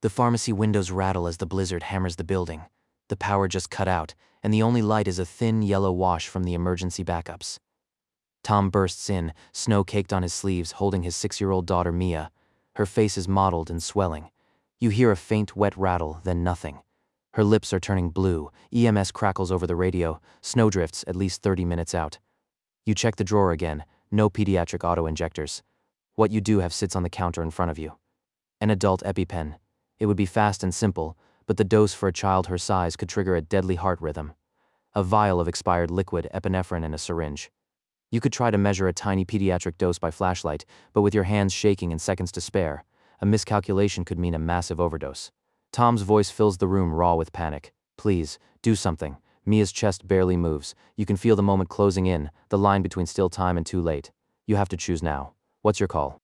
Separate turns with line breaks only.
The pharmacy windows rattle as the blizzard hammers the building. The power just cut out, and the only light is a thin yellow wash from the emergency backups. Tom bursts in, snow caked on his sleeves, holding his 6-year-old daughter Mia. Her face is mottled and swelling. You hear a faint, wet rattle, then nothing. Her lips are turning blue, EMS crackles over the radio, snowdrifts at least 30 minutes out. You check the drawer again, no pediatric auto-injectors. What you do have sits on the counter in front of you. An adult EpiPen. It would be fast and simple, but the dose for a child her size could trigger a deadly heart rhythm. A vial of expired liquid epinephrine and a syringe. You could try to measure a tiny pediatric dose by flashlight, but with your hands shaking and seconds to spare, a miscalculation could mean a massive overdose. Tom's voice fills the room raw with panic. Please, do something. Mia's chest barely moves. You can feel the moment closing in, the line between still time and too late. You have to choose now. What's your call?